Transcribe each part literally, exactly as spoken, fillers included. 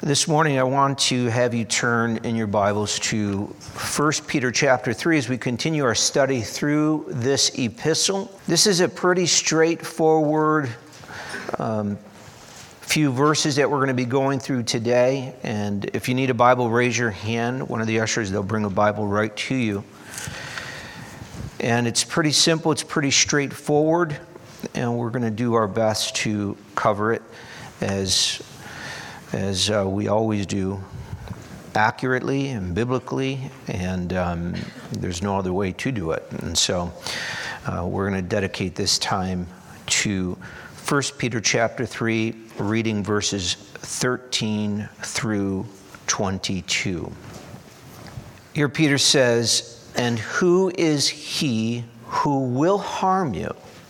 This morning I want to have you turn in your Bibles to First Peter chapter three as we continue our study through this epistle. This is a pretty straightforward um, few verses that we're going to be going through today. And if you need a Bible, raise your hand. One of the ushers, they'll bring a Bible right to you. And it's pretty simple, it's pretty straightforward, and we're going to do our best to cover it as as uh, we always do, accurately and biblically, and um, there's no other way to do it. And so uh, we're going to dedicate this time to First Peter chapter three, reading verses thirteen through twenty-two. Here Peter says, "And who is he who will harm you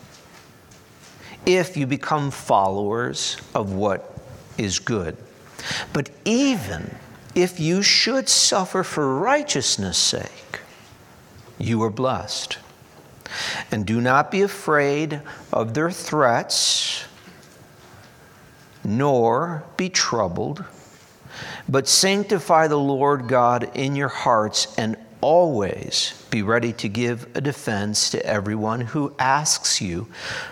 if you become followers of what is good? But even if you should suffer for righteousness' sake, you are blessed. And do not be afraid of their threats, nor be troubled, but sanctify the Lord God in your hearts, and always be ready to give a defense to everyone who asks you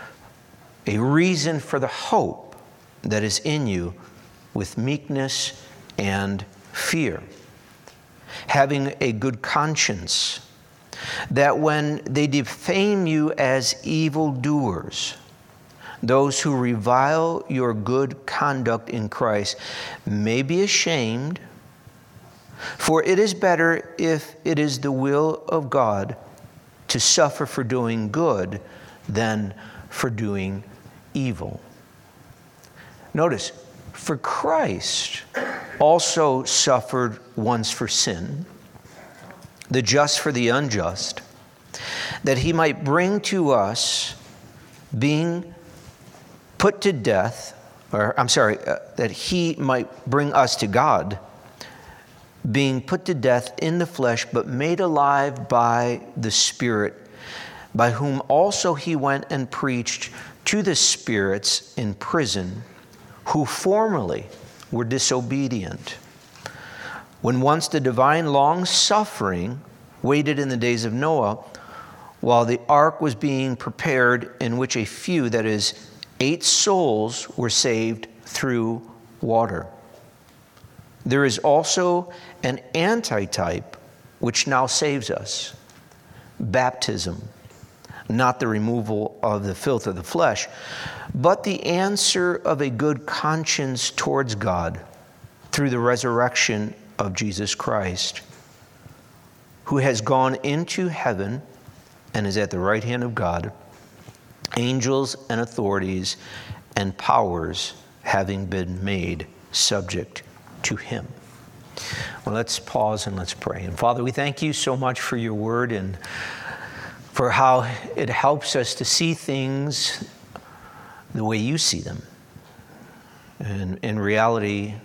a reason for the hope that is in you, with meekness and fear, having a good conscience, that when they defame you as evildoers, those who revile your good conduct in Christ may be ashamed. For it is better, if it is the will of God, to suffer for doing good than for doing evil." Notice, for Christ also suffered once for sin, the just for the unjust, that he might bring to us, being put to death, or I'm sorry, uh, that he might bring us to God, being put to death in the flesh, but made alive by the Spirit, by whom also he went and preached to the spirits in prison, who formerly were disobedient, when once the divine long-suffering waited in the days of Noah, while the ark was being prepared, in which a few, that is, eight souls, were saved through water. There is also an antitype which now saves us: baptism, not the removal of the filth of the flesh, but the answer of a good conscience towards God through the resurrection of Jesus Christ, who has gone into heaven and is at the right hand of God, angels and authorities and powers having been made subject to him. Well, let's pause and let's pray. And Father, we thank you so much for your word and for how it helps us to see things the way you see them. And in reality,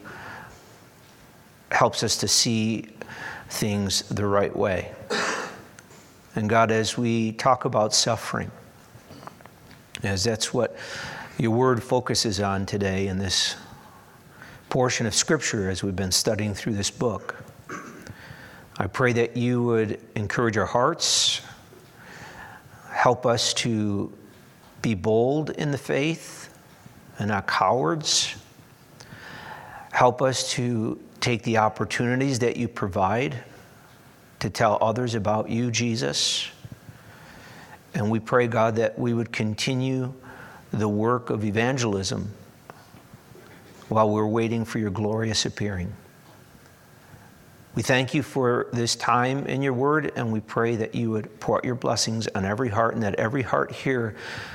helps us to see things the right way. And God, as we talk about suffering, as that's what your word focuses on today in this portion of Scripture as we've been studying through this book, I pray that you would encourage our hearts, help us to be bold in the faith and not cowards. Help us to take the opportunities that you provide to tell others about you, Jesus. And we pray, God, that we would continue the work of evangelism while we're waiting for your glorious appearing. We thank you for this time in your word, and we pray that you would pour out your blessings on every heart, and that every heart here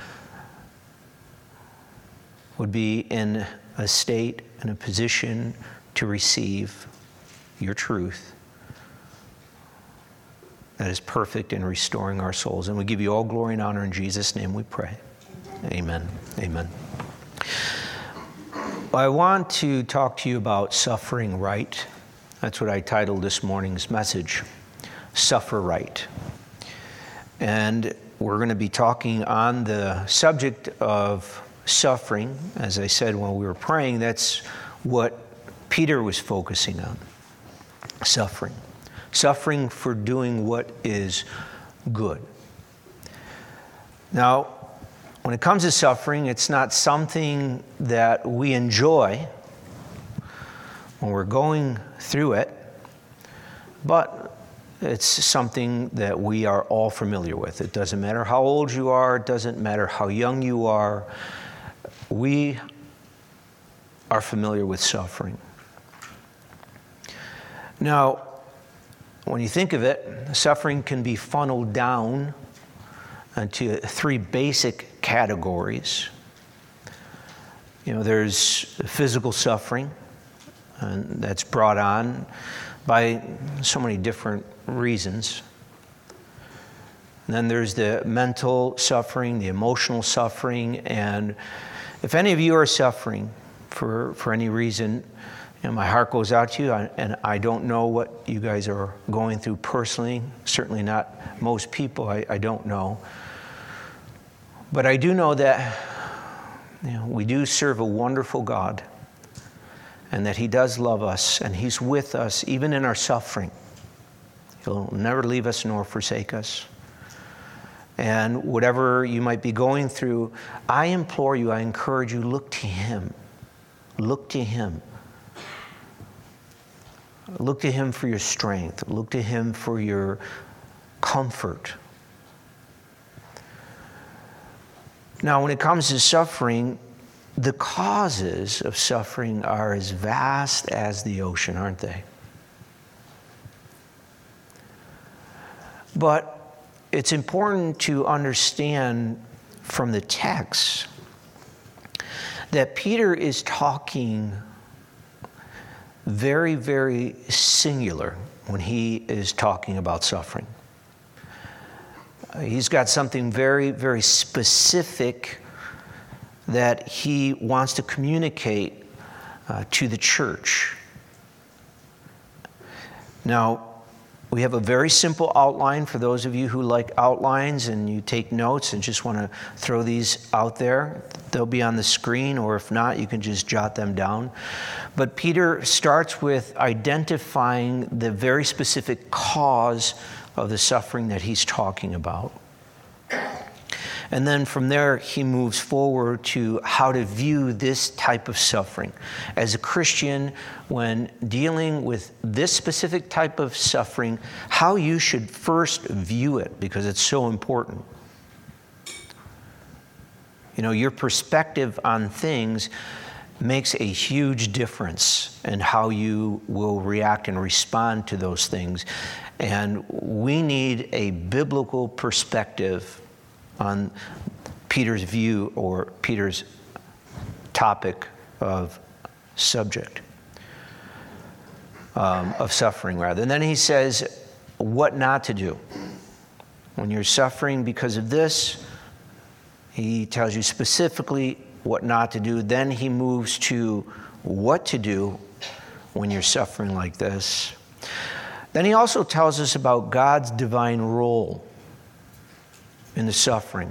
would be in a state, in a position to receive your truth that is perfect in restoring our souls. And we give you all glory and honor in Jesus' name we pray. Amen. Amen. Well, I want to talk to you about suffering right. That's what I titled this morning's message, Suffer Right. And we're going to be talking on the subject of suffering. As I said when we were praying, that's what Peter was focusing on suffering. Suffering for doing what is good. Now, when it comes to suffering, it's not something that we enjoy when we're going through it, but it's something that we are all familiar with. It doesn't matter how old you are, it doesn't matter how young you are, we are familiar with suffering. Now, when you think of it, suffering can be funneled down into three basic categories. You know, there's physical suffering, and that's brought on by so many different reasons. And then there's the mental suffering, the emotional suffering, and if any of you are suffering for, for any reason, you know, my heart goes out to you, and I don't know what you guys are going through personally, certainly not most people, I, I don't know. But I do know that, you know, we do serve a wonderful God, and that He does love us, and He's with us even in our suffering. He'll never leave us nor forsake us. And whatever you might be going through, I implore you, I encourage you, look to Him. Look to Him. Look to Him for your strength. Look to Him for your comfort. Now, when it comes to suffering, the causes of suffering are as vast as the ocean, aren't they? But it's important to understand from the text that Peter is talking very, very singular when he is talking about suffering. He's got something very, very specific that he wants to communicate uh, to the church. Now, we have a very simple outline for those of you who like outlines and you take notes and just want to throw these out there. They'll be on the screen, or if not, you can just jot them down. But Peter starts with identifying the very specific cause of the suffering that he's talking about. And then from there, he moves forward to how to view this type of suffering. As a Christian, when dealing with this specific type of suffering, how you should first view it, because it's so important. You know, your perspective on things makes a huge difference in how you will react and respond to those things. And we need a biblical perspective on Peter's view or Peter's topic of subject, um, of suffering rather. And then he says what not to do. When you're suffering because of this, he tells you specifically what not to do. Then he moves to what to do when you're suffering like this. Then he also tells us about God's divine role in the suffering.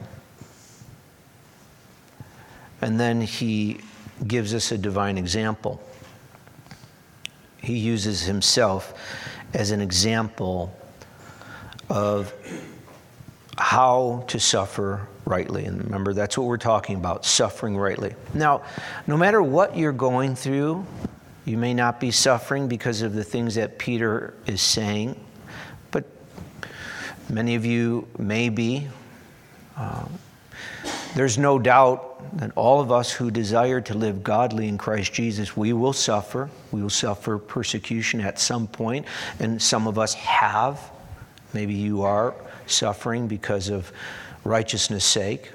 And then he gives us a divine example. He uses himself as an example of how to suffer rightly. And remember, that's what we're talking about, suffering rightly. Now, no matter what you're going through, you may not be suffering because of the things that Peter is saying, but many of you may be. Um, there's no doubt that all of us who desire to live godly in Christ Jesus, we will suffer. We will suffer persecution at some point, and some of us have. Maybe you are suffering because of righteousness' sake.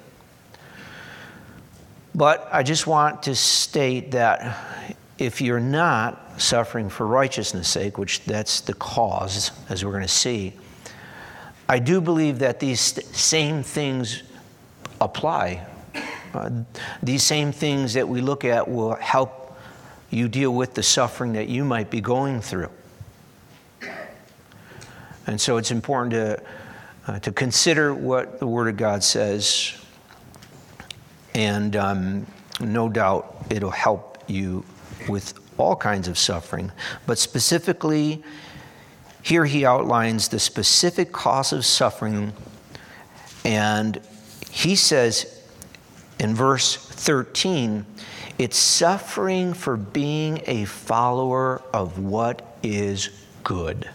But I just want to state that if you're not suffering for righteousness' sake, which that's the cause, as we're going to see, I do believe that these same things apply. Uh, these same things that we look at will help you deal with the suffering that you might be going through. And so it's important to uh, to consider what the Word of God says, and um, no doubt it'll help you with all kinds of suffering, but specifically, here he outlines the specific cause of suffering, and he says in verse thirteen, it's suffering for being a follower of what is good.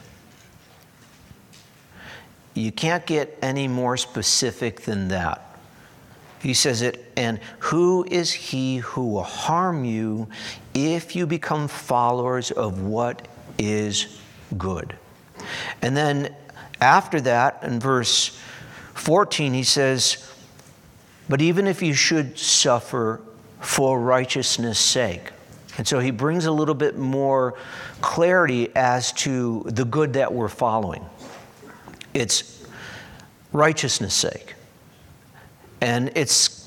You can't get any more specific than that. He says it, and who is he who will harm you if you become followers of what is good? And then after that, in verse fourteen, he says, but even if you should suffer for righteousness' sake. And so he brings a little bit more clarity as to the good that we're following. It's righteousness' sake. And it's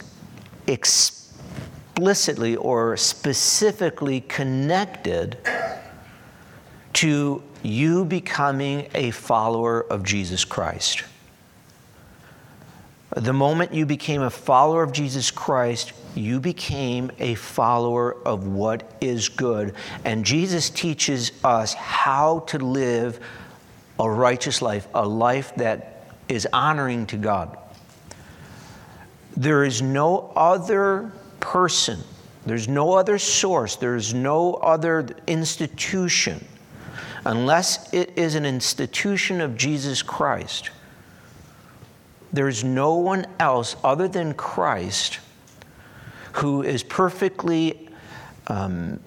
explicitly or specifically connected to you becoming a follower of Jesus Christ. The moment you became a follower of Jesus Christ, you became a follower of what is good. And Jesus teaches us how to live a righteous life, a life that is honoring to God. There is no other person, there's no other source, there's no other institution, unless it is an institution of Jesus Christ. There's no one else other than Christ who is perfectly, um,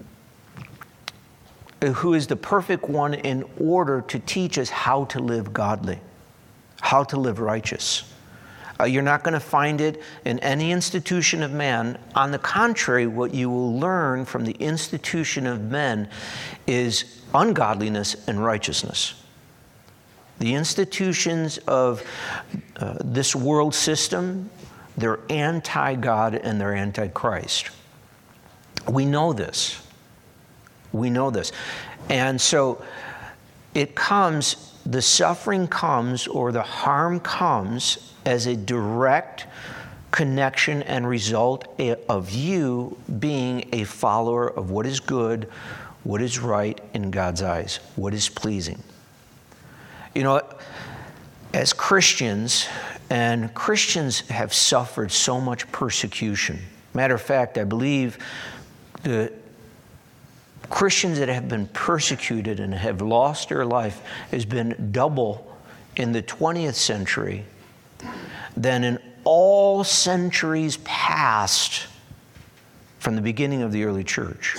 who is the perfect one in order to teach us how to live godly, how to live righteous. Uh, you're not going to find it in any institution of man. On the contrary, what you will learn from the institution of men is ungodliness and righteousness. The institutions of uh, this world system, they're anti-God and they're anti-Christ. We know this. We know this. And so it comes, the suffering comes, or the harm comes as a direct connection and result of you being a follower of what is good, what is right in God's eyes, what is pleasing. You know, as Christians, and Christians have suffered so much persecution. Matter of fact, I believe the Christians that have been persecuted and have lost their life has been double in the twentieth century than in all centuries past from the beginning of the early church.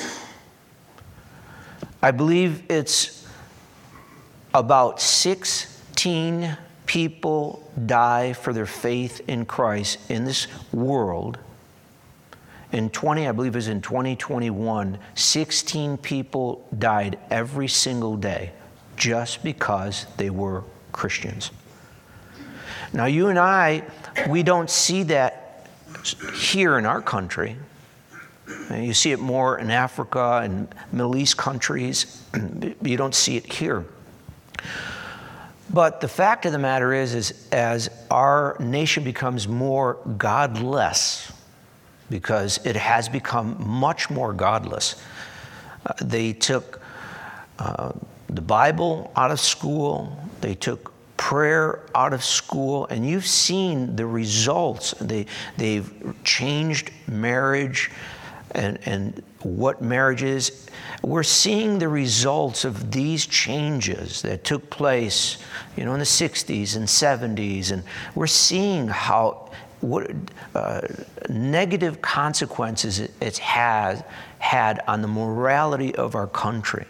I believe it's about sixteen people die for their faith in Christ in this world. In twenty, I believe it was in twenty twenty-one, sixteen people died every single day just because they were Christians. Now, you and I, we don't see that here in our country. You see it more in Africa and Middle East countries. You don't see it here. But the fact of the matter is, is as our nation becomes more godless, because it has become much more godless, uh, they took uh, the Bible out of school, they took prayer out of school, and you've seen the results. They, they've changed marriage and, and what marriage is. We're seeing the results of these changes that took place, you know, in the sixties and seventies, and we're seeing how what uh, negative consequences it, it has had on the morality of our country.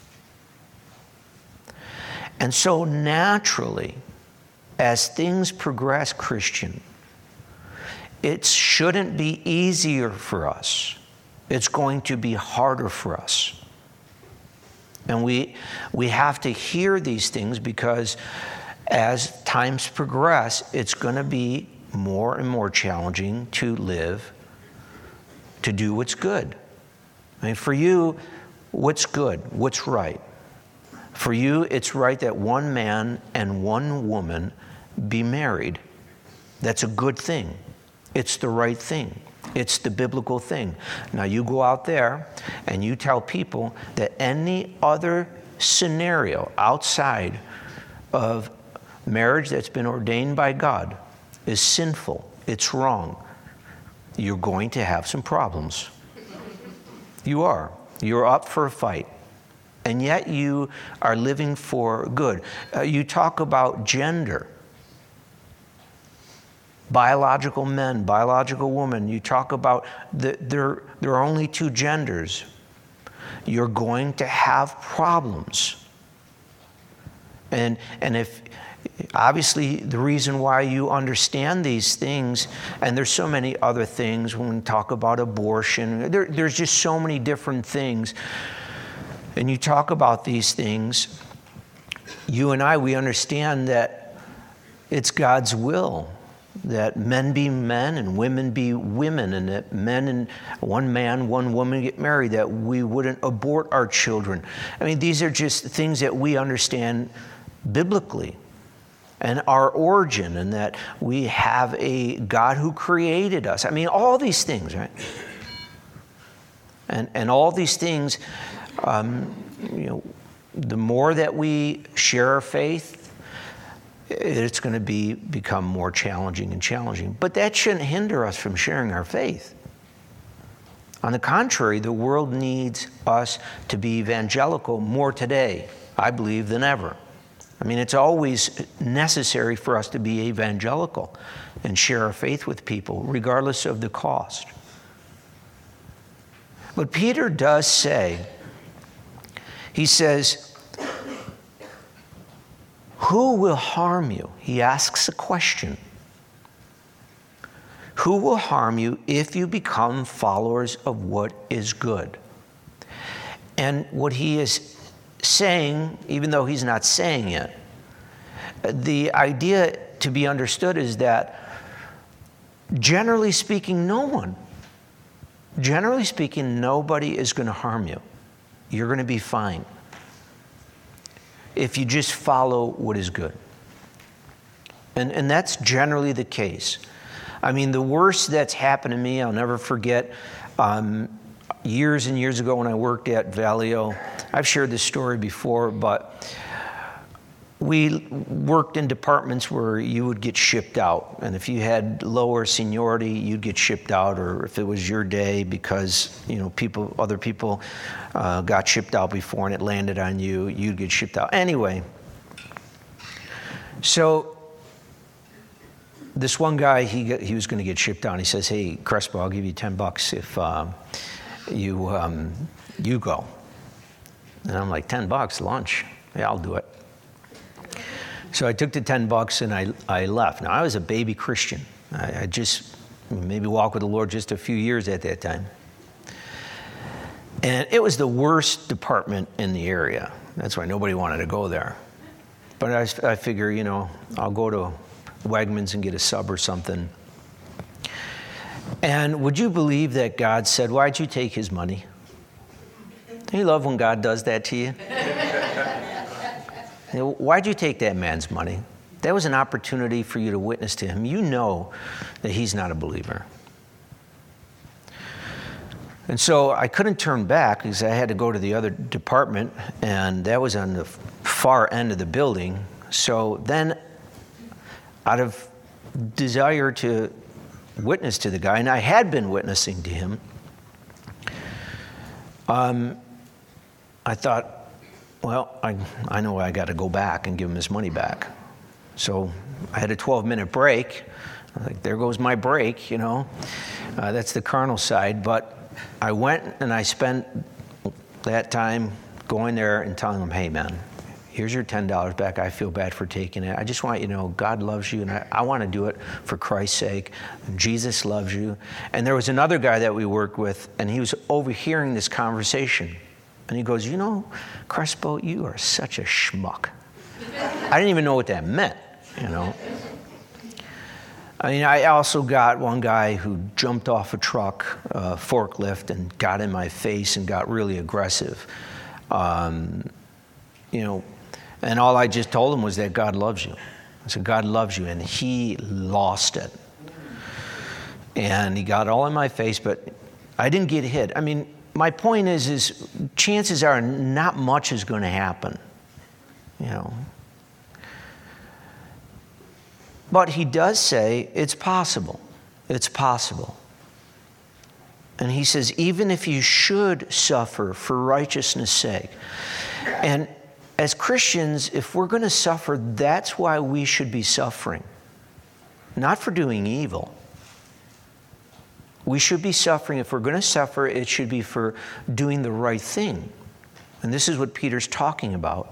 And so naturally, as things progress, Christian, it shouldn't be easier for us. It's going to be harder for us. And we, we have to hear these things, because as times progress, it's going to be more and more challenging to live, to do what's good. I mean, for you, what's good? What's right? For you, it's right that one man and one woman be married. That's a good thing. It's the right thing. It's the biblical thing. Now you go out there and you tell people that any other scenario outside of marriage that's been ordained by God is sinful. It's wrong. You're going to have some problems. You are. You're up for a fight. And yet you are living for good. Uh, you talk about gender. Biological men, biological women. You talk about the, there, there are only two genders. You're going to have problems. And, and if, obviously, the reason why you understand these things, and there's so many other things when we talk about abortion, there, there's just so many different things. And you talk about these things, you and I, we understand that it's God's will that men be men and women be women, and that men and one man, one woman get married, that we wouldn't abort our children. I mean, these are just things that we understand biblically, and our origin, and that we have a God who created us. I mean, all these things, right? And and all these things, um, you know, the more that we share our faith, it's going to be become more challenging and challenging. But that shouldn't hinder us from sharing our faith. On the contrary, the world needs us to be evangelical more today, I believe, than ever. I mean, it's always necessary for us to be evangelical and share our faith with people, regardless of the cost. But Peter does say, he says, who will harm you? He asks a question. Who will harm you if you become followers of what is good? And what he is saying, even though he's not saying it, the idea to be understood is that, generally speaking, no one, generally speaking, nobody is going to harm you. You're going to be fine if you just follow what is good. And, and that's generally the case. I mean, the worst that's happened to me, I'll never forget, um, years and years ago when I worked at Valio. I've shared this story before, but we worked in departments where you would get shipped out. And if you had lower seniority, you'd get shipped out, or if it was your day because, you know, people, other people uh, got shipped out before and it landed on you, you'd get shipped out. Anyway, so this one guy, he got, he was going to get shipped out. And he says, "Hey, Crespo, I'll give you ten bucks if um, you um, you go." And I'm like, ten bucks, lunch? Yeah, I'll do it. So I took the ten bucks and I, I left. Now, I was a baby Christian. I, I just maybe walked with the Lord just a few years at that time. And it was the worst department in the area. That's why nobody wanted to go there. But I, I figure, you know, I'll go to Wegmans and get a sub or something. And would you believe that God said, "Why'd you take his money?" You love when God does that to you? You know, why'd you take that man's money? That was an opportunity for you to witness to him. You know that he's not a believer. And so I couldn't turn back because I had to go to the other department, and that was on the far end of the building. So then, out of desire to witness to the guy, and I had been witnessing to him, um, I thought, well, I, I know I got to go back and give him his money back. So I had a twelve-minute break. I was like, there goes my break, you know. Uh, that's the carnal side. But I went and I spent that time going there and telling him, "Hey, man, here's your ten dollars back. I feel bad for taking it. I just want you to know God loves you, and I, I want to do it for Christ's sake. Jesus loves you." And there was another guy that we worked with, and he was overhearing this conversation. And he goes, "You know, Crespo, you are such a schmuck." I didn't even know what that meant, you know. I mean, I also got one guy who jumped off a truck, uh, forklift, and got in my face and got really aggressive. Um, you know, and all I just told him was that God loves you. I said, God loves you, and he lost it. and he got all in my face, but I didn't get hit. I mean, my point is, is chances are not much is going to happen, you know. But he does say it's possible. It's possible. And he says, even if you should suffer for righteousness' sake. And as Christians, if we're going to suffer, that's why we should be suffering. Not for doing evil. We should be suffering. If we're going to suffer, it should be for doing the right thing. And this is what Peter's talking about.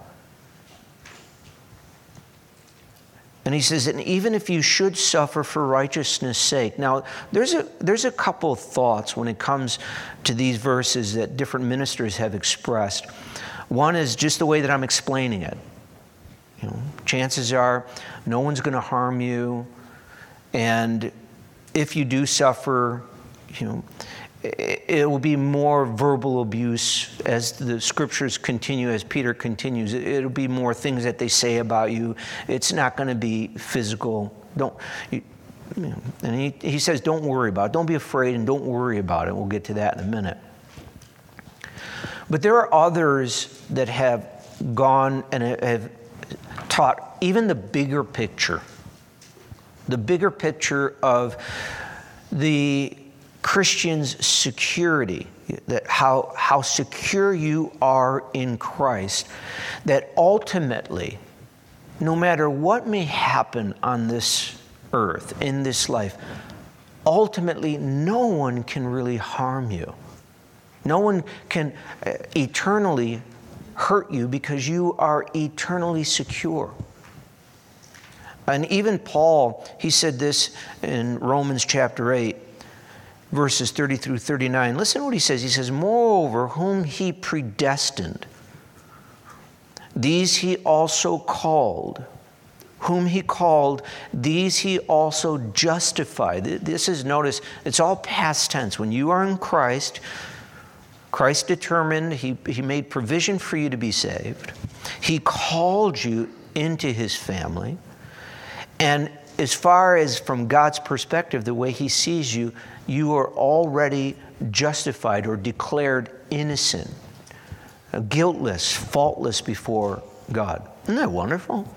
And he says, and even if you should suffer for righteousness' sake. Now, there's a, there's a couple of thoughts when it comes to these verses that different ministers have expressed. One is just the way that I'm explaining it. You know, chances are no one's going to harm you. And if you do suffer, you know, it, it will be more verbal abuse as the scriptures continue, as Peter continues. It, it'll be more things that they say about you. It's not going to be physical. Don't, you, you know, and he, he says, don't worry about it. Don't be afraid and don't worry about it. We'll get to that in a minute. But there are others that have gone and have taught even the bigger picture. The bigger picture of the Christian's security, that how, how secure you are in Christ, that ultimately, no matter what may happen on this earth, in this life, ultimately no one can really harm you. No one can eternally hurt you because you are eternally secure. And even Paul, he said this in Romans chapter eight, verses thirty through thirty-nine. Listen to what he says. He says, moreover, whom he predestined, these he also called. Whom he called, these he also justified. This is, notice, it's all past tense. When you are in Christ, Christ determined, he, he made provision for you to be saved. He called you into his family. And as far as from God's perspective, the way he sees you, you are already justified or declared innocent, guiltless, faultless before God. Isn't that wonderful?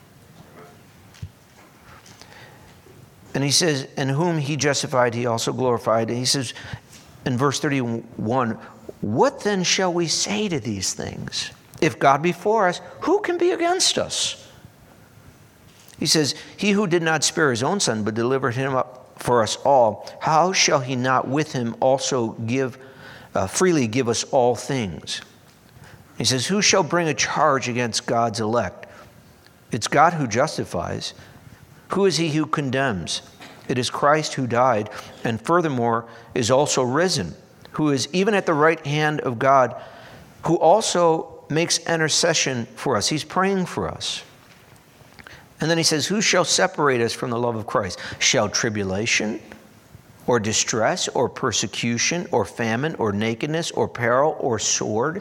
And he says, and whom he justified, he also glorified. And he says in verse thirty-one, what then shall we say to these things? If God be for us, who can be against us? He says, he who did not spare his own son, but delivered him up for us all, how shall he not with him also give, uh, freely give us all things? He says, who shall bring a charge against God's elect? It's God who justifies. Who is he who condemns? It is Christ who died, and furthermore is also risen, who is even at the right hand of God, who also makes intercession for us. He's praying for us. And then he says, who shall separate us from the love of Christ? Shall tribulation, or distress, or persecution, or famine, or nakedness, or peril, or sword?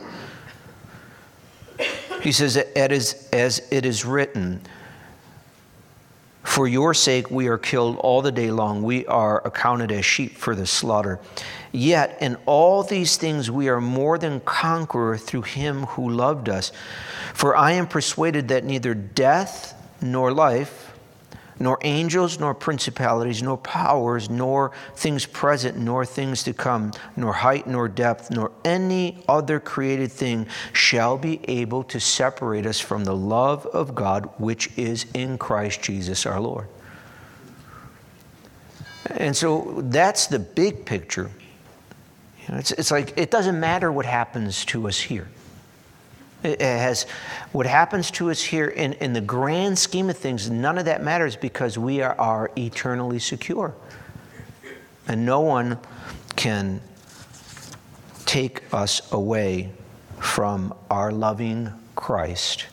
He says, as it is written, for your sake we are killed all the day long. We are accounted as sheep for the slaughter. Yet in all these things we are more than conqueror through him who loved us. For I am persuaded that neither death nor life, nor angels, nor principalities, nor powers, nor things present, nor things to come, nor height, nor depth, nor any other created thing shall be able to separate us from the love of God which is in Christ Jesus our Lord. And so that's the big picture. You know, it's, it's like it doesn't matter what happens to us here. It has what happens to us here in, in the grand scheme of things, none of that matters because we are, are eternally secure. And no one can take us away from our loving Christ.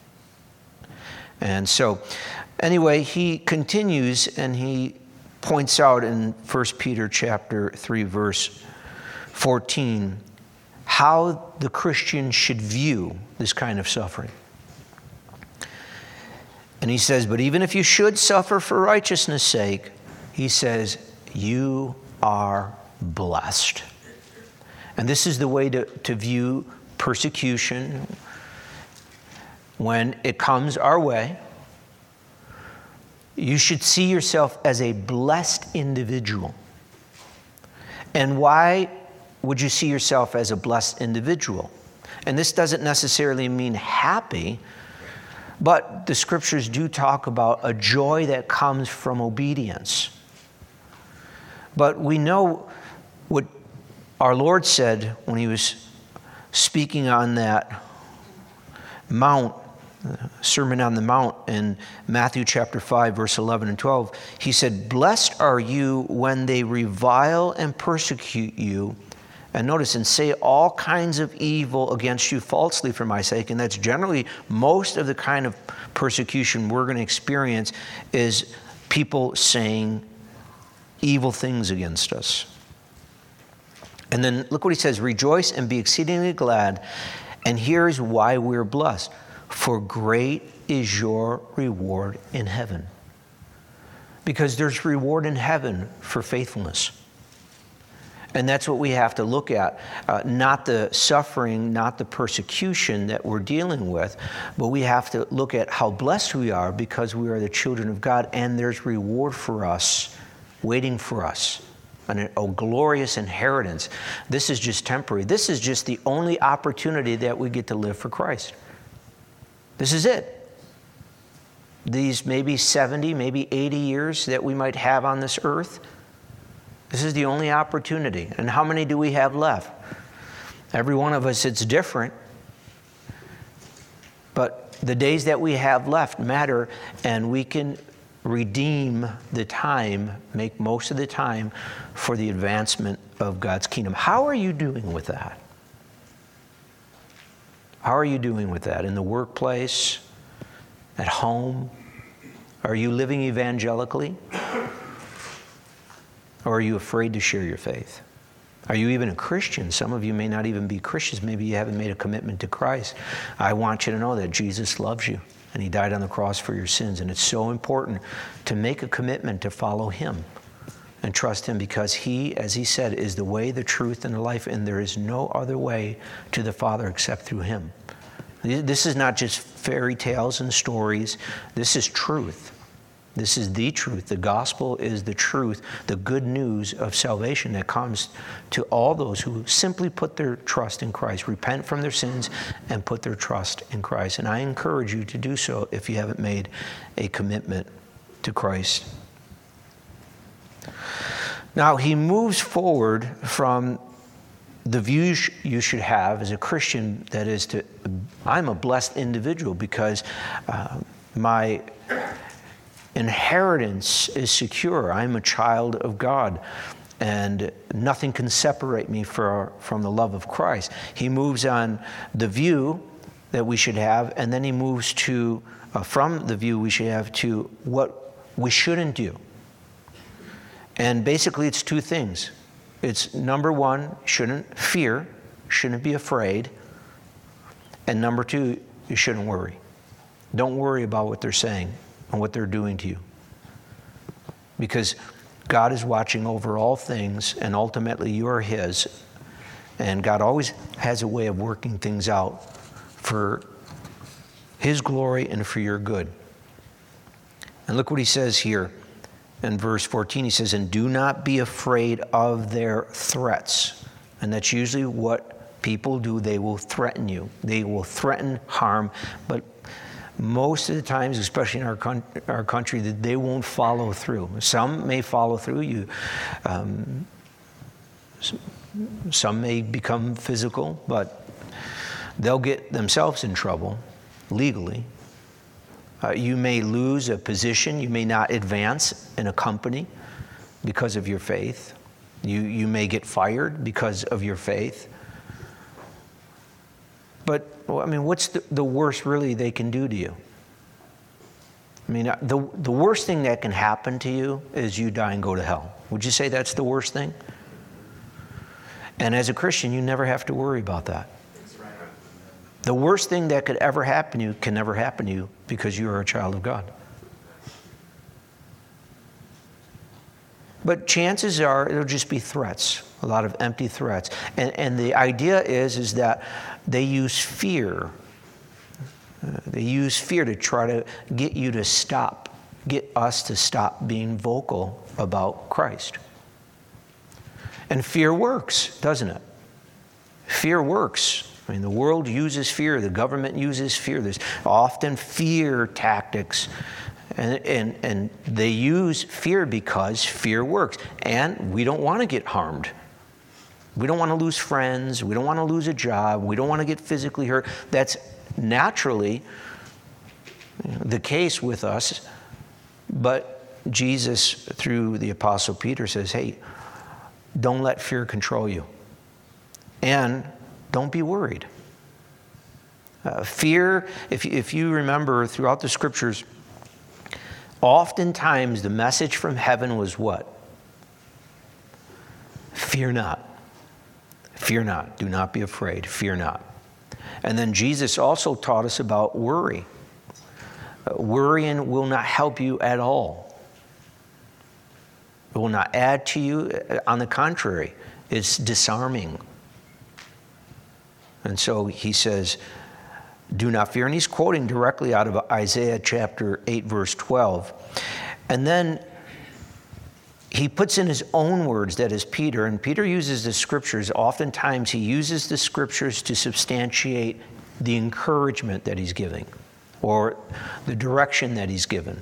And so, anyway, he continues and he points out in First Peter chapter three, verse fourteen, how the Christian should view this kind of suffering. And he says, but even if you should suffer for righteousness' sake, he says, you are blessed. And this is the way to, to view persecution when it comes our way. You should see yourself as a blessed individual. And why would you see yourself as a blessed individual? And this doesn't necessarily mean happy, but the scriptures do talk about a joy that comes from obedience. But we know what our Lord said when he was speaking on that mount, Sermon on the Mount in Matthew chapter five, verse eleven and twelve. He said, "Blessed are you when they revile and persecute you, and notice, and say all kinds of evil against you falsely for my sake." And that's generally most of the kind of persecution we're going to experience is people saying evil things against us. And then look what he says, "Rejoice and be exceedingly glad." And here's why we're blessed. "For great is your reward in heaven." Because there's reward in heaven for faithfulness. And that's what we have to look at. Uh, not the suffering, not the persecution that we're dealing with, but we have to look at how blessed we are because we are the children of God, and there's reward for us, waiting for us. An, a glorious inheritance. This is just temporary. This is just the only opportunity that we get to live for Christ. This is it. These maybe seventy, maybe eighty years that we might have on this earth, this is the only opportunity. And how many do we have left? Every one of us, it's different. But the days that we have left matter, and we can redeem the time, make most of the time for the advancement of God's kingdom. How are you doing with that? How are you doing with that? In the workplace? At home? Are you living evangelically? Or are you afraid to share your faith? Are you even a Christian? Some of you may not even be Christians. Maybe you haven't made a commitment to Christ. I want you to know that Jesus loves you, and he died on the cross for your sins. And it's so important to make a commitment to follow him and trust him, because he, as he said, is the way, the truth, and the life, and there is no other way to the Father except through him. This is not just fairy tales and stories. This is truth. This is the truth. The gospel is the truth, the good news of salvation that comes to all those who simply put their trust in Christ, repent from their sins, and put their trust in Christ. And I encourage you to do so if you haven't made a commitment to Christ. Now, he moves forward from the view you should have as a Christian, that is to, I'm a blessed individual because uh, my inheritance is secure. I'm a child of God, and nothing can separate me for, from the love of Christ. He moves on the view that we should have, and then he moves to, uh, from the view we should have to what we shouldn't do. And basically it's two things. It's number one, shouldn't fear, shouldn't be afraid. And number two, you shouldn't worry. Don't worry about what they're saying and what they're doing to you. Because God is watching over all things, and ultimately you are his. And God always has a way of working things out for his glory and for your good. And look what he says here in verse fourteen. He says, "And do not be afraid of their threats." And that's usually what people do. They will threaten you. They will threaten harm. But most of the times, especially in our con- our country, that they won't follow through. Some may follow through. You, um, some may become physical, but they'll get themselves in trouble legally. Uh, you may lose a position. You may not advance in a company because of your faith. You you may get fired because of your faith. But, well, I mean, what's the, the worst really they can do to you? I mean, the, the worst thing that can happen to you is you die and go to hell. Would you say that's the worst thing? And as a Christian, you never have to worry about that. The worst thing that could ever happen to you can never happen to you because you are a child of God. But chances are it'll just be threats, a lot of empty threats. And, and the idea is, is that they use fear. Uh, they use fear to try to get you to stop, get us to stop being vocal about Christ. And fear works, doesn't it? Fear works. I mean, the world uses fear. The government uses fear. There's often fear tactics. And, and, and they use fear because fear works. And we don't want to get harmed. We don't want to lose friends. We don't want to lose a job. We don't want to get physically hurt. That's naturally the case with us. But Jesus, through the Apostle Peter, says, hey, don't let fear control you. And don't be worried. Uh, fear, if, if you remember throughout the scriptures, oftentimes the message from heaven was what? Fear not. Fear not. Do not be afraid. Fear not. And then Jesus also taught us about worry. Uh, worrying will not help you at all. It will not add to you. On the contrary, it's disarming. And so he says, do not fear. And he's quoting directly out of Isaiah chapter eight, verse twelve. And then he puts in his own words, that is Peter. And Peter uses the scriptures. Oftentimes he uses the scriptures to substantiate the encouragement that he's giving or the direction that he's given.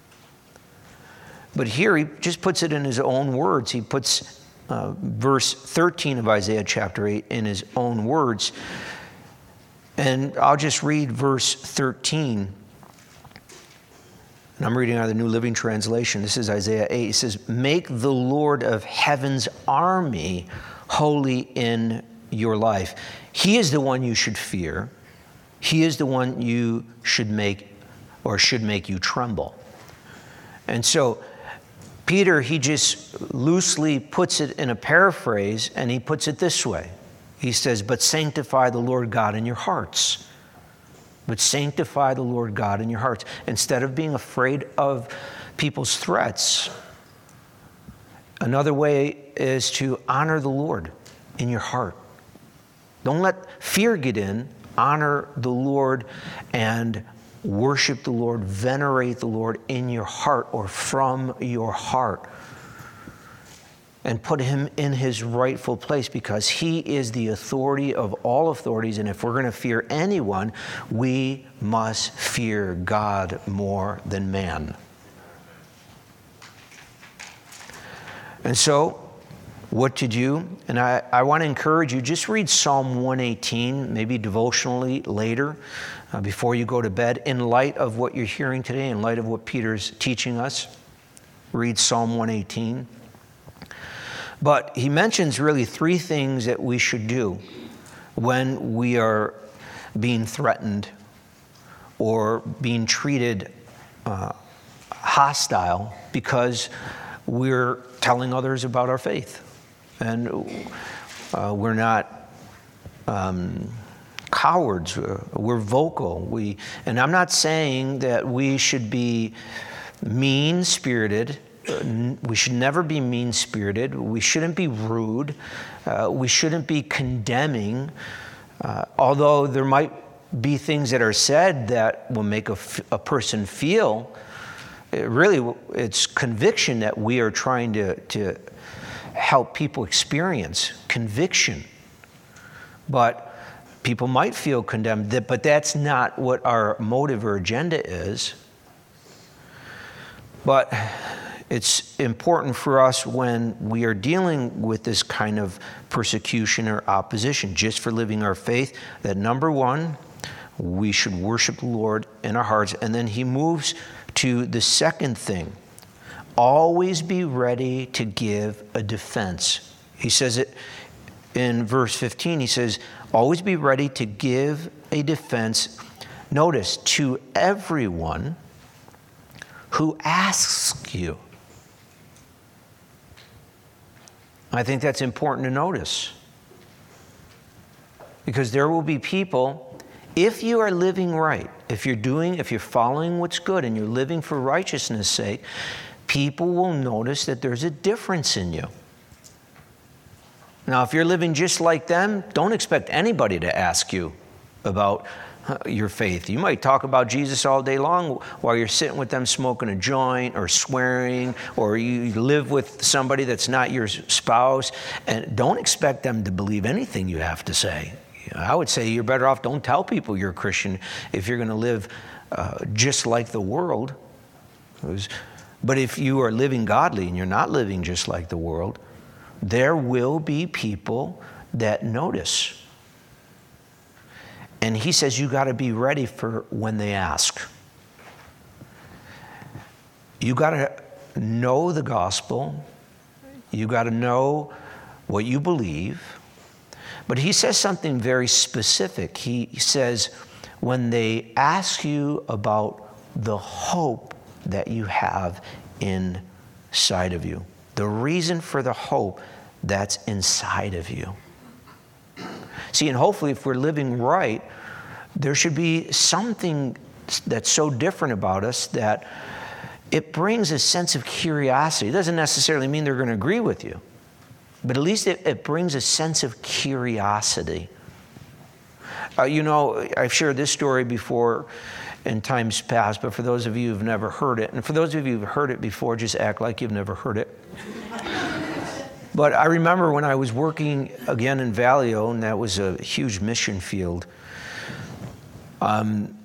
But here he just puts it in his own words. He puts Uh, verse thirteen of Isaiah chapter eight in his own words. And I'll just read verse thirteen. And I'm reading out of the New Living Translation. This is Isaiah eight. It says, make the Lord of heaven's army holy in your life. He is the one you should fear. He is the one you should make or should make you tremble. And so Peter, he just loosely puts it in a paraphrase, and he puts it this way. He says, but sanctify the Lord God in your hearts. But sanctify the Lord God in your hearts. Instead of being afraid of people's threats, another way is to honor the Lord in your heart. Don't let fear get in. Honor the Lord and worship the Lord, venerate the Lord in your heart or from your heart. And put him in his rightful place, because he is the authority of all authorities. And if we're going to fear anyone, we must fear God more than man. And so, what to do? And I, I want to encourage you, just read Psalm one eighteen, maybe devotionally later, uh, before you go to bed, in light of what you're hearing today, in light of what Peter's teaching us. Read Psalm one eighteen. But he mentions really three things that we should do when we are being threatened or being treated uh, hostile because we're telling others about our faith. And uh, we're not um, cowards. We're vocal. We, and I'm not saying that we should be mean-spirited. We should never be mean-spirited. We shouldn't be rude. Uh, we shouldn't be condemning. Uh, although there might be things that are said that will make a, f- a person feel, it really, it's conviction that we are trying to, to help people experience. Conviction. But people might feel condemned, but that's not what our motive or agenda is. But it's important for us when we are dealing with this kind of persecution or opposition, just for living our faith, that number one, we should worship the Lord in our hearts. And then he moves to the second thing. Always be ready to give a defense. He says it in verse fifteen. He says, always be ready to give a defense. Notice, to everyone who asks you. I think that's important to notice. Because there will be people, if you are living right, if you're doing, if you're following what's good and you're living for righteousness' sake, people will notice that there's a difference in you. Now, if you're living just like them, don't expect anybody to ask you about your faith. You might talk about Jesus all day long while you're sitting with them smoking a joint or swearing, or you live with somebody that's not your spouse, and don't expect them to believe anything you have to say. I would say you're better off, don't tell people you're a Christian if you're going to live uh, just like the world. But if you are living godly and you're not living just like the world, there will be people that notice. And he says you got to be ready for when they ask. You got to know the gospel. You got to know what you believe. But he says something very specific. He says, when they ask you about the hope that you have inside of you, the reason for the hope that's inside of you. See, and hopefully if we're living right, there should be something that's so different about us that it brings a sense of curiosity. It doesn't necessarily mean they're going to agree with you, but at least it, it brings a sense of curiosity. Uh, you know, I've shared this story before in times past, but for those of you who've never heard it, and for those of you who've heard it before, just act like you've never heard it. But I remember when I was working again in Vallejo, and that was a huge mission field, um,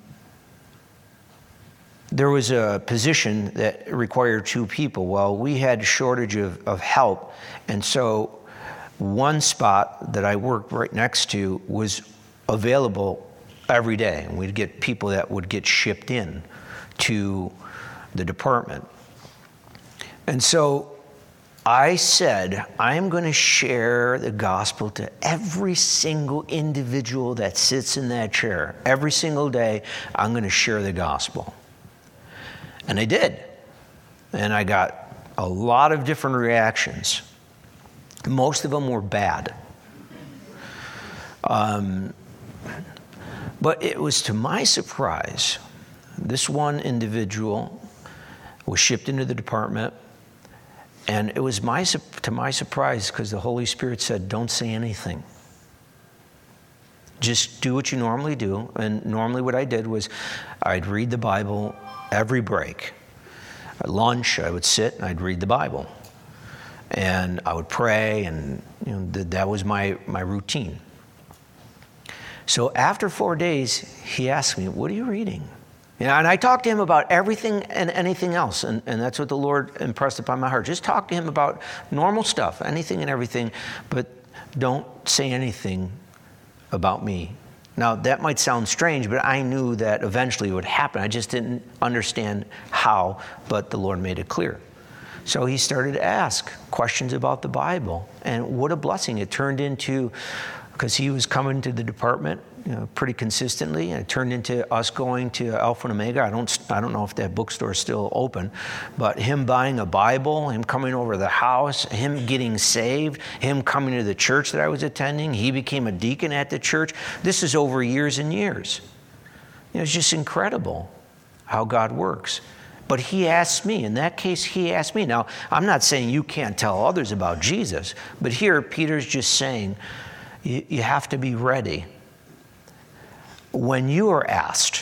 there was a position that required two people. Well, we had a shortage of, of help, and so one spot that I worked right next to was available every day, and we'd get people that would get shipped in to the department. And so I said, I'm going to share the gospel to every single individual that sits in that chair. Every single day, I'm going to share the gospel. And I did. And I got a lot of different reactions. Most of them were bad. Um, but it was to my surprise, this one individual was shipped into the department. And it was my to my surprise, because the Holy Spirit said, don't say anything. Just do what you normally do. And normally what I did was I'd read the Bible every break. At lunch, I would sit and I'd read the Bible. And I would pray, and you know, that was my, my routine. So after four days, he asked me, what are you reading? You know, and I talked to him about everything and anything else, and, and that's what the Lord impressed upon my heart. Just talk to him about normal stuff, anything and everything, but don't say anything about me. Now, that might sound strange, but I knew that eventually it would happen. I just didn't understand how, but the Lord made it clear. So he started to ask questions about the Bible, and what a blessing. It turned into, because he was coming to the department, you know, pretty consistently, and it turned into us going to Alpha and Omega. I don't, I don't know if that bookstore is still open, but him buying a Bible, him coming over to the house, him getting saved, him coming to the church that I was attending. He became a deacon at the church. This is over years and years. You know, it's just incredible how God works. But he asked me. In that case, he asked me. Now, I'm not saying you can't tell others about Jesus, but here Peter's just saying you, you have to be ready. When you are asked,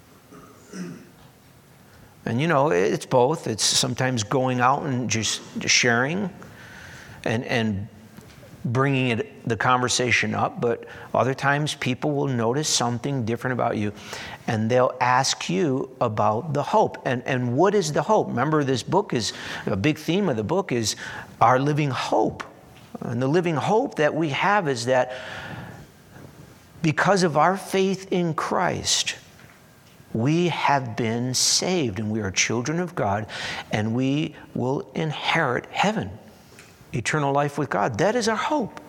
and you know, it's both. It's sometimes going out and just sharing and, and bringing it, the conversation up, but other times people will notice something different about you, and they'll ask you about the hope. And, and what is the hope? Remember, this book is, a big theme of the book is our living hope. And the living hope that we have is that because of our faith in Christ, we have been saved, and we are children of God, and we will inherit heaven, eternal life with God. That is our hope.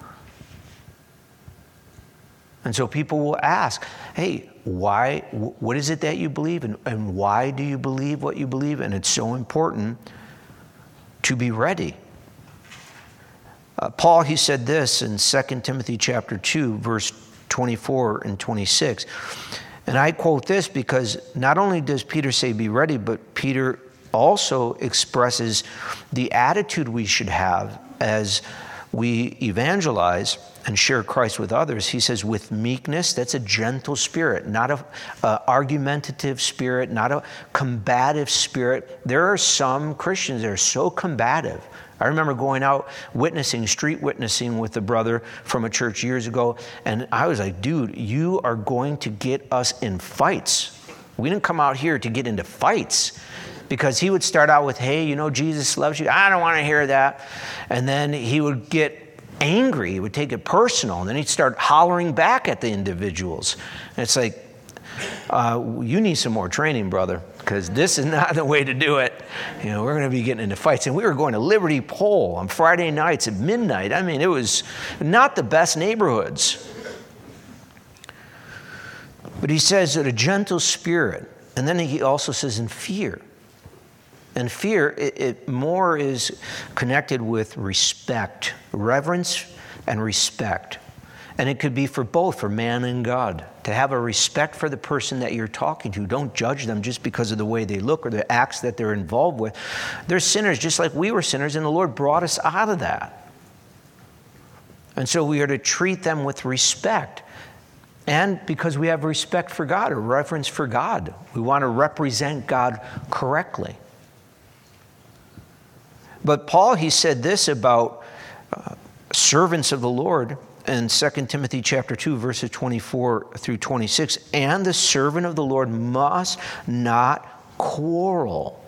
And so people will ask, hey, why, what is it that you believe, and, and why do you believe what you believe? And it's so important to be ready. Uh, Paul, he said this in Second Timothy chapter two, verse twenty-four and twenty-six. And I quote this because not only does Peter say be ready, but Peter also expresses the attitude we should have as we evangelize and share Christ with others. He says, with meekness, that's a gentle spirit, not a, a argumentative spirit, not a combative spirit. There are some Christians that are so combative. I remember going out witnessing, street witnessing with a brother from a church years ago, and I was like, dude, you are going to get us in fights. We didn't come out here to get into fights. Because he would start out with, hey, you know, Jesus loves you. I don't want to hear that. And then he would get angry. He would take it personal. And then he'd start hollering back at the individuals. And it's like, uh, you need some more training, brother, because this is not the way to do it. You know, we're going to be getting into fights. And we were going to Liberty Pole on Friday nights at midnight. I mean, it was not the best neighborhoods. But he says that a gentle spirit. And then he also says in fear. And fear, it, it more is connected with respect, reverence and respect. And it could be for both, for man and God. To have a respect for the person that you're talking to. Don't judge them just because of the way they look or the acts that they're involved with. They're sinners just like we were sinners, and the Lord brought us out of that. And so we are to treat them with respect. And because we have respect for God or reverence for God. We want to represent God correctly. But Paul, he said this about uh, servants of the Lord in Second Timothy chapter two, verses twenty-four through twenty-six. And the servant of the Lord must not quarrel,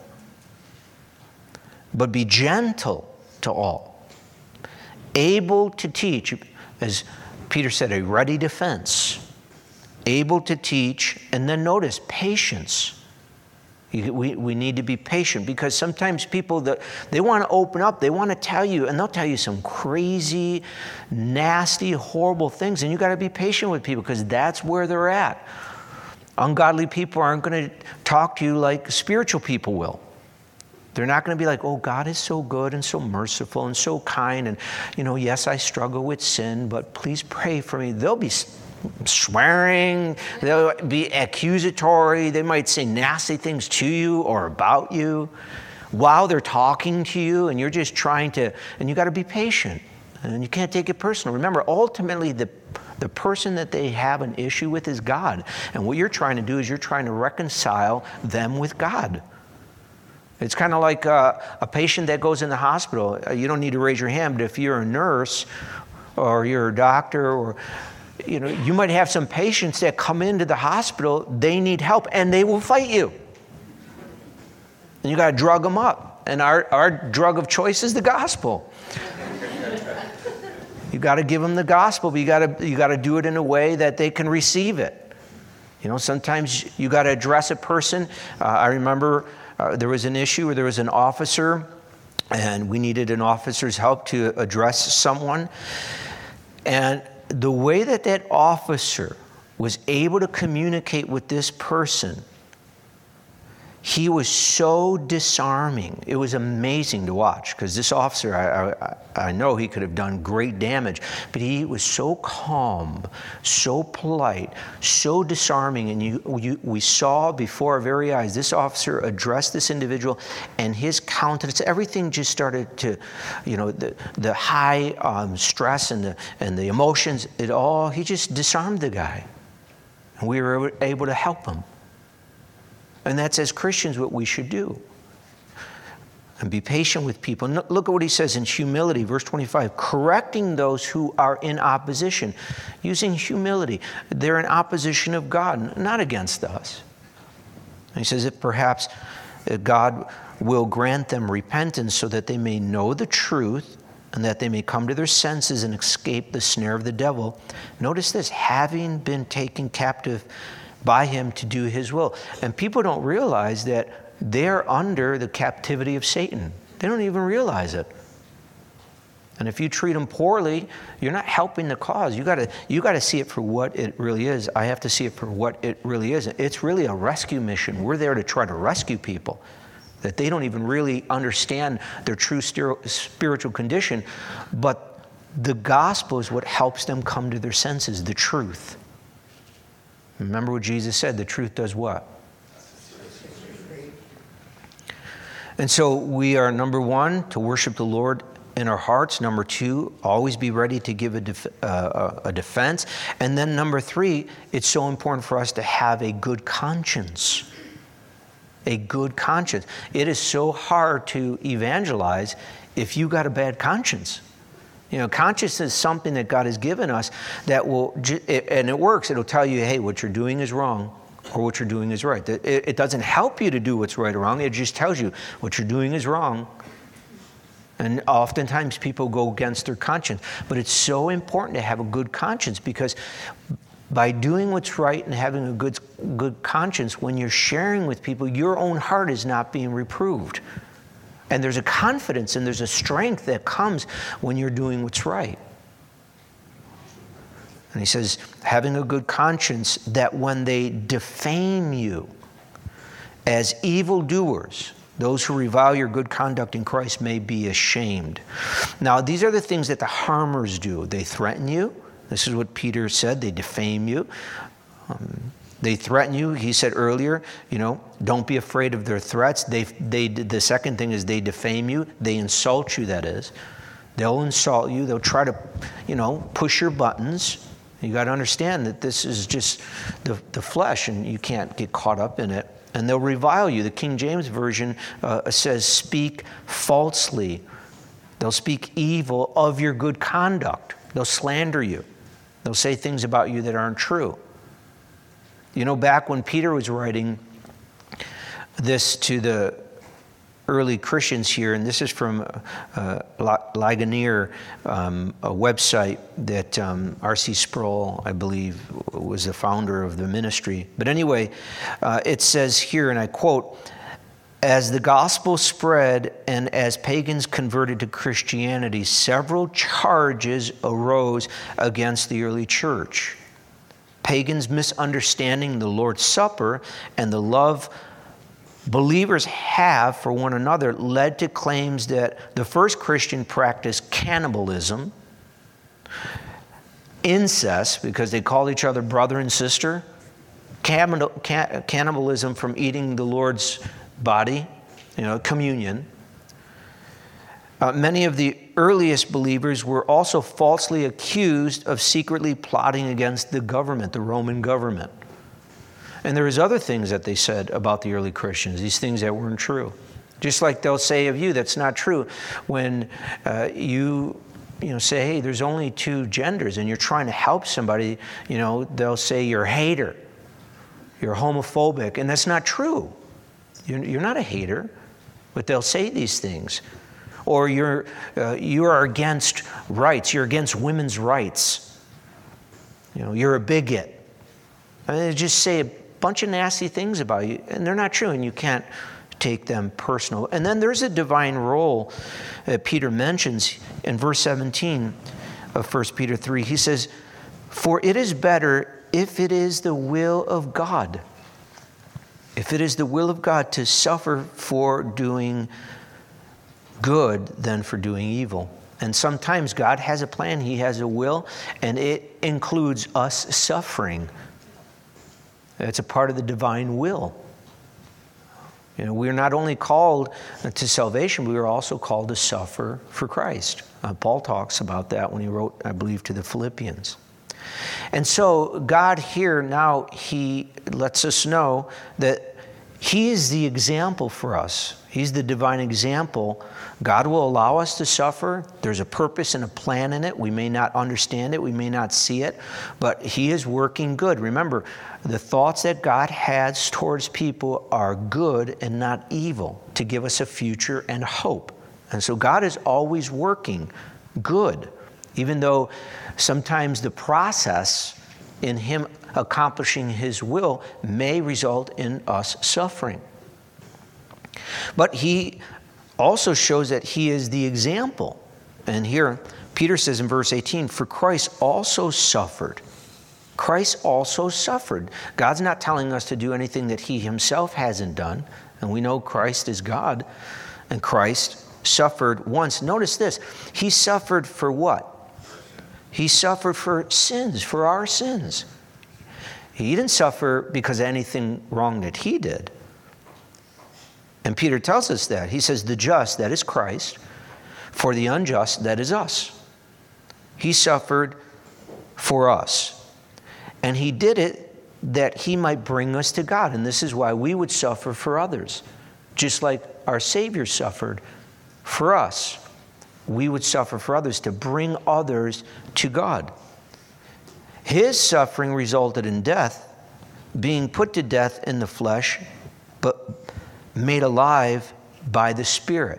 but be gentle to all, able to teach, as Peter said, a ready defense, able to teach, and then notice, patience. We, we need to be patient because sometimes people, that they want to open up, they want to tell you, and they'll tell you some crazy, nasty, horrible things, and you got to be patient with people because that's where they're at. Ungodly people aren't going to talk to you like spiritual people will. They're not going to be like, oh, God is so good and so merciful and so kind, and, you know, yes, I struggle with sin, but please pray for me. They'll be swearing, they'll be accusatory, they might say nasty things to you or about you while they're talking to you, and you're just trying to, and you got to be patient, and you can't take it personal. Remember, ultimately, the the person that they have an issue with is God, and what you're trying to do is you're trying to reconcile them with God. It's kind of like a, a patient that goes in the hospital. You don't need to raise your hand, but if you're a nurse or you're a doctor, or you know, you might have some patients that come into the hospital, they need help, and they will fight you. And you got to drug them up. And our, our drug of choice is the gospel. You got to give them the gospel, but you got to you got to do it in a way that they can receive it. You know, sometimes you got to address a person. Uh, I remember uh, there was an issue where there was an officer, and we needed an officer's help to address someone. And the way that that officer was able to communicate with this person, he was so disarming. It was amazing to watch because this officer, I, I, I know he could have done great damage, but he was so calm, so polite, so disarming. And you, you, we saw before our very eyes, this officer addressed this individual, and his countenance, everything just started to, you know, the, the high um, stress and the, and the emotions, it all, he just disarmed the guy. And we were able to help him. And that's, as Christians, what we should do. And be patient with people. Look at what he says in humility, verse twenty-five. Correcting those who are in opposition. Using humility. They're in opposition of God, not against us. And he says, if perhaps God will grant them repentance so that they may know the truth and that they may come to their senses and escape the snare of the devil. Notice this, having been taken captive by him to do his will. And people don't realize that they're under the captivity of Satan. They don't even realize it. And if you treat them poorly, you're not helping the cause. You gotta, you gotta see it for what it really is. I have to see it for what it really is. It's really a rescue mission. We're there to try to rescue people, that they don't even really understand their true spiritual condition. But the gospel is what helps them come to their senses, the truth. Remember what Jesus said, the truth does what? And so we are, number one, to worship the Lord in our hearts. Number two, always be ready to give a, def- uh, a defense. And then number three, it's so important for us to have a good conscience. A good conscience. It is so hard to evangelize if you got a bad conscience. You know, conscience is something that God has given us that will, and it works. It'll tell you, hey, what you're doing is wrong, or what you're doing is right. It doesn't help you to do what's right or wrong. It just tells you what you're doing is wrong. And oftentimes people go against their conscience. But it's so important to have a good conscience, because by doing what's right and having a good, good conscience, when you're sharing with people, your own heart is not being reproved. And there's a confidence and there's a strength that comes when you're doing what's right. And he says, having a good conscience, that when they defame you as evildoers, those who revile your good conduct in Christ may be ashamed. Now, these are the things that the harmers do. They threaten you. This is what Peter said. They defame you. Um, they threaten you. He said earlier, you know, don't be afraid of their threats. They, they, the second thing is they defame you. They insult you, that is. They'll insult you. They'll try to, you know, push your buttons. You got to understand that this is just the, the flesh, and you can't get caught up in it. And they'll revile you. The King James Version uh, says, speak falsely. They'll speak evil of your good conduct. They'll slander you. They'll say things about you that aren't true. You know, back when Peter was writing this to the early Christians here, and this is from uh, Ligonier, um, a website that um, R C Sproul, I believe, was the founder of the ministry. But anyway, uh, it says here, and I quote, as the gospel spread and as pagans converted to Christianity, several charges arose against the early church. Pagans misunderstanding the Lord's Supper and the love believers have for one another led to claims that the first Christian practiced cannibalism, incest, because they called each other brother and sister, cannibalism from eating the Lord's body, you know, communion. Uh, many of the earliest believers were also falsely accused of secretly plotting against the government, the Roman government. And there was other things that they said about the early Christians, these things that weren't true. Just like they'll say of you that's not true when uh, you you know say, hey, there's only two genders, and you're trying to help somebody, you know, they'll say you're a hater, you're homophobic, and that's not true. You're, you're not a hater, but they'll say these things. Or you're uh, you are against rights, you're against women's rights. You know, you're a bigot. And they just say a bunch of nasty things about you, and they're not true, and you can't take them personal. And then there's a divine role that Peter mentions in verse seventeen of First Peter three. He says, for it is better if it is the will of God, if it is the will of God to suffer for doing good than for doing evil. And sometimes God has a plan, He has a will, and it includes us suffering. It's a part of the divine will. You know, we're not only called to salvation, we are also called to suffer for Christ. Uh, Paul talks about that when he wrote, I believe, to the Philippians. And so God here now, He lets us know that He is the example for us. He's the divine example. God will allow us to suffer. There's a purpose and a plan in it. We may not understand it. We may not see it, but He is working good. Remember, the thoughts that God has towards people are good and not evil, to give us a future and hope. And so God is always working good, even though sometimes the process in Him accomplishing His will may result in us suffering. But He also shows that He is the example. And here, Peter says in verse eighteen, for Christ also suffered. Christ also suffered. God's not telling us to do anything that He Himself hasn't done. And we know Christ is God. And Christ suffered once. Notice this. He suffered for what? He suffered for sins, for our sins. He didn't suffer because of anything wrong that He did. And Peter tells us that. He says, the just, that is Christ, for the unjust, that is us. He suffered for us. And he did it that he might bring us to God. And this is why we would suffer for others. Just like our Savior suffered for us. We would suffer for others to bring others to God. His suffering resulted in death, being put to death in the flesh, but made alive by the Spirit.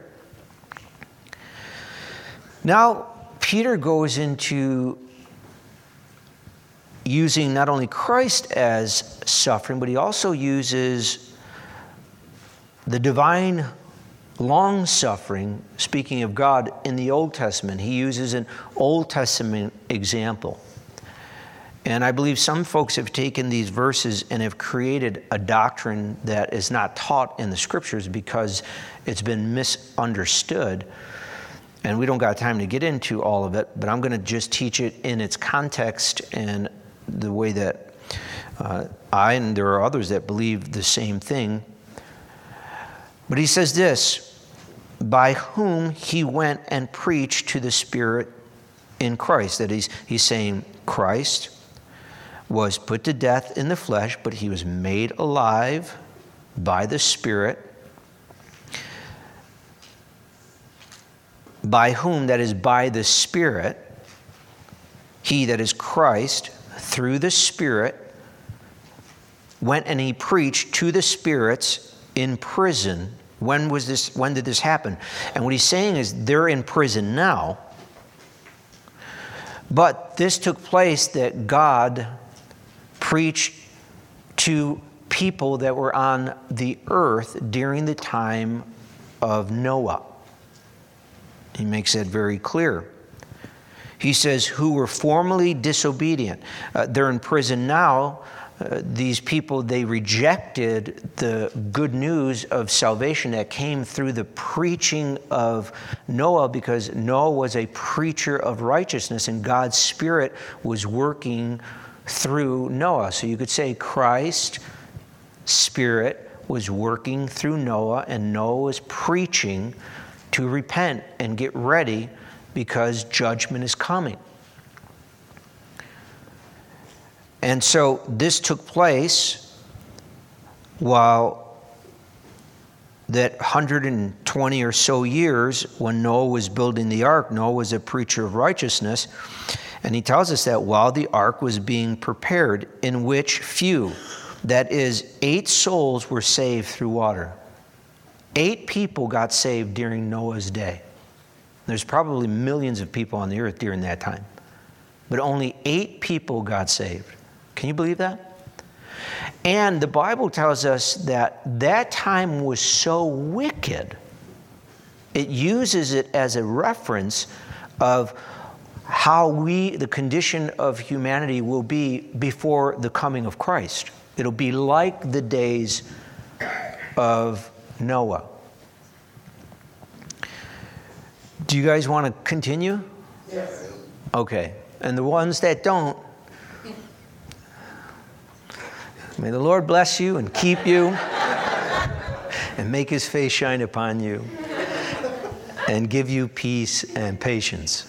Now, Peter goes into using not only Christ as suffering, but he also uses the divine long-suffering, speaking of God, in the Old Testament. He uses an Old Testament example. And I believe some folks have taken these verses and have created a doctrine that is not taught in the Scriptures because it's been misunderstood. And we don't got time to get into all of it, but I'm going to just teach it in its context and the way that uh, I, and there are others that believe the same thing. But he says this, by whom he went and preached to the Spirit in Christ. That he's, he's saying Christ was put to death in the flesh, but he was made alive by the Spirit, by whom, that is by the Spirit, he, that is Christ, through the Spirit, went and he preached to the spirits in prison. When was this? When did this happen? And what he's saying is they're in prison now, but this took place that God preached to people that were on the earth during the time of Noah. He makes that very clear. He says, who were formerly disobedient. Uh, they're in prison now. Uh, these people, they rejected the good news of salvation that came through the preaching of Noah, because Noah was a preacher of righteousness and God's Spirit was working through Noah. So you could say Christ's Spirit was working through Noah, and Noah was preaching to repent and get ready because judgment is coming. And so this took place while that one hundred twenty or so years when Noah was building the ark. Noah was a preacher of righteousness. And he tells us that while the ark was being prepared, in which few, that is, eight souls were saved through water. Eight people got saved during Noah's day. There's probably millions of people on the earth during that time. But only eight people got saved. Can you believe that? And the Bible tells us that that time was so wicked, it uses it as a reference of how we, the condition of humanity will be before the coming of Christ. It'll be like the days of Noah. Do you guys want to continue? Yes. Okay. And the ones that don't, may the Lord bless you and keep you and make his face shine upon you and give you peace and patience.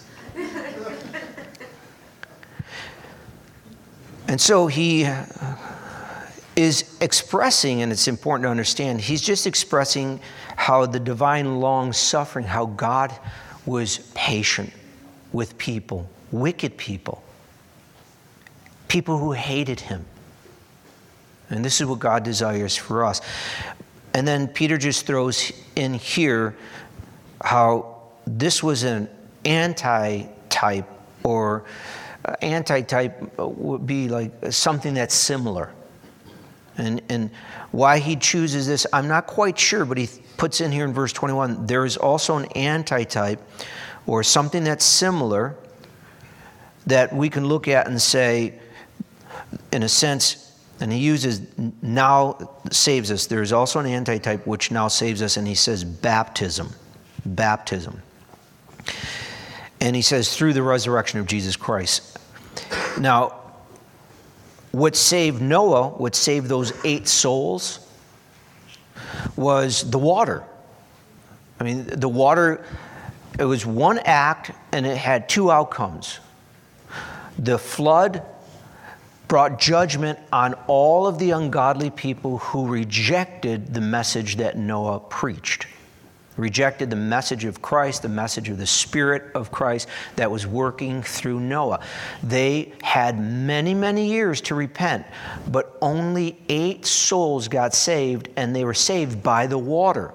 And so he is expressing, and it's important to understand, he's just expressing how the divine long-suffering, how God was patient with people, wicked people, people who hated him. And this is what God desires for us. And then Peter just throws in here how this was an anti-type, or uh, anti-type would be like something that's similar. And, and why he chooses this, I'm not quite sure, but he puts in here in verse twenty-one, there is also an anti-type, or something that's similar, that we can look at and say, in a sense, and he uses now saves us. There is also an anti-type which now saves us, and he says baptism. Baptism. And he says through the resurrection of Jesus Christ. Now, what saved Noah, what saved those eight souls, was the water. I mean, the water, it was one act and it had two outcomes. The flood brought judgment on all of the ungodly people who rejected the message that Noah preached. Rejected the message of Christ, the message of the Spirit of Christ that was working through Noah. They had many, many years to repent, but only eight souls got saved, and they were saved by the water.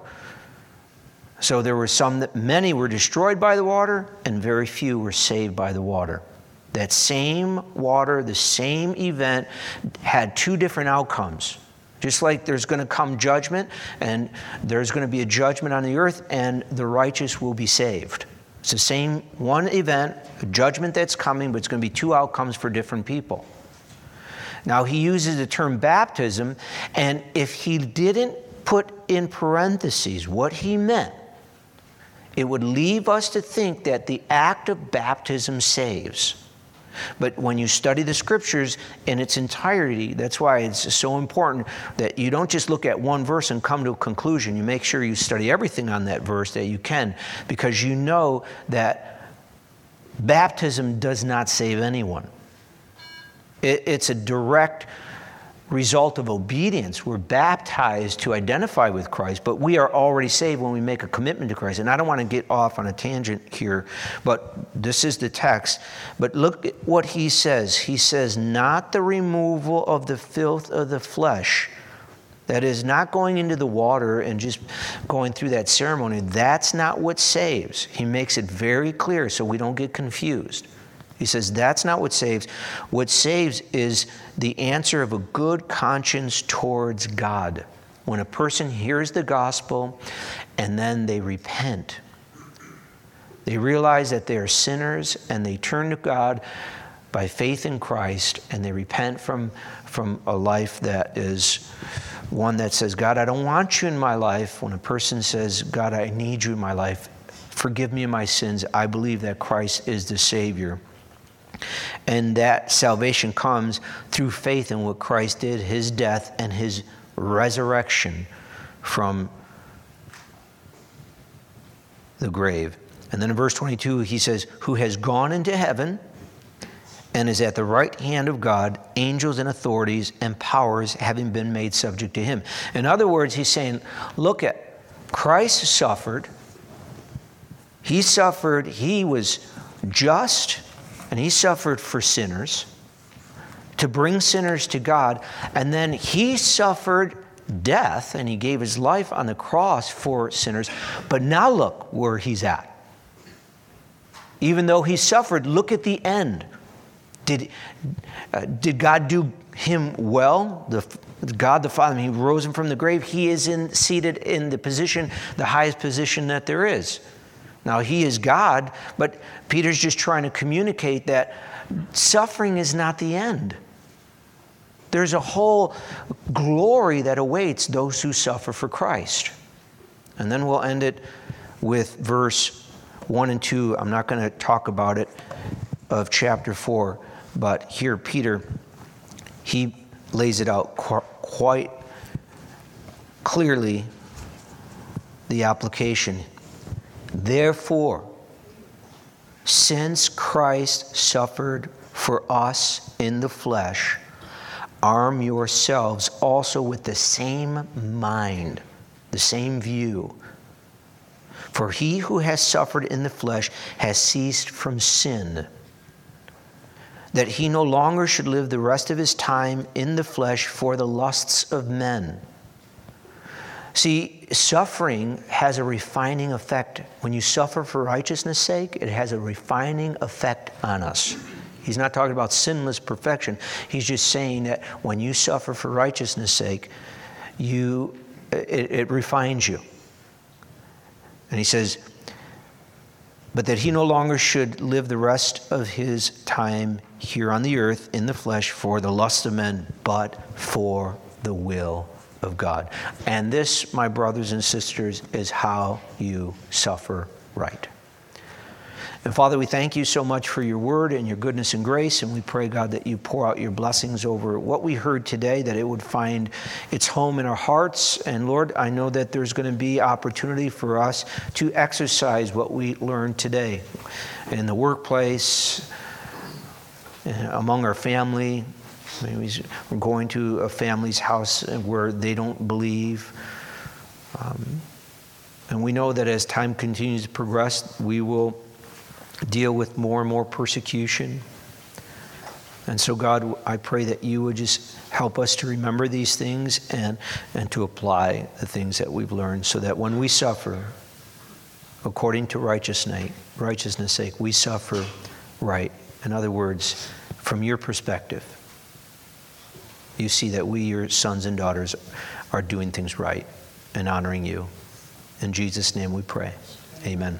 So there were some that many were destroyed by the water, and very few were saved by the water. That same water, the same event, had two different outcomes. Just like there's going to come judgment, and there's going to be a judgment on the earth, and the righteous will be saved. It's the same one event, a judgment that's coming, but it's going to be two outcomes for different people. Now, he uses the term baptism, and if he didn't put in parentheses what he meant, it would leave us to think that the act of baptism saves. But when you study the scriptures in its entirety, that's why it's so important that you don't just look at one verse and come to a conclusion. You make sure you study everything on that verse that you can, because you know that baptism does not save anyone. It, it's a direct result of obedience. We're baptized to identify with Christ, but we are already saved when we make a commitment to Christ. And I don't want to get off on a tangent here, but this is the text. But look at what he says. He says, not the removal of the filth of the flesh. That is, not going into the water and just going through that ceremony. That's not what saves. He makes it very clear so we don't get confused. He says that's not what saves. What saves is the answer of a good conscience towards God. When a person hears the gospel and then they repent, they realize that they are sinners and they turn to God by faith in Christ, and they repent from, from a life that is one that says, God, I don't want you in my life. When a person says, God, I need you in my life, forgive me of my sins, I believe that Christ is the Savior. And that salvation comes through faith in what Christ did, his death and his resurrection from the grave. And then in verse twenty-two, he says, who has gone into heaven and is at the right hand of God, angels and authorities and powers having been made subject to him. In other words, he's saying, look at Christ suffered. He suffered. He was just. And he suffered for sinners, to bring sinners to God. And then he suffered death, and he gave his life on the cross for sinners. But now look where he's at. Even though he suffered, look at the end. Did, uh, did God do him well? The, God the Father, he rose him from the grave. He is in, seated in the position, the highest position that there is. Now, he is God, but Peter's just trying to communicate that suffering is not the end. There's a whole glory that awaits those who suffer for Christ. And then we'll end it with verse one and two. I'm not going to talk about it, of chapter four, but here Peter, he lays it out qu- quite clearly, the application. Therefore, since Christ suffered for us in the flesh, arm yourselves also with the same mind, the same view. For he who has suffered in the flesh has ceased from sin, that he no longer should live the rest of his time in the flesh for the lusts of men. See, suffering has a refining effect. When you suffer for righteousness' sake, it has a refining effect on us. He's not talking about sinless perfection. He's just saying that when you suffer for righteousness' sake, you it, it refines you. And he says, but that he no longer should live the rest of his time here on the earth in the flesh for the lust of men, but for the will of God. And this, my brothers and sisters, is how you suffer right. And Father, we thank you so much for your word and your goodness and grace, and we pray, God, that you pour out your blessings over what we heard today, that it would find its home in our hearts. And Lord, I know that there's going to be opportunity for us to exercise what we learned today in the workplace, among our family. Maybe we're going to a family's house where they don't believe. Um, and we know that as time continues to progress, we will deal with more and more persecution. And so, God, I pray that you would just help us to remember these things and, and to apply the things that we've learned, so that when we suffer according to righteousness, righteousness' sake, we suffer right. In other words, from your perspective, you see that we, your sons and daughters, are doing things right and honoring you. In Jesus' name we pray. Amen.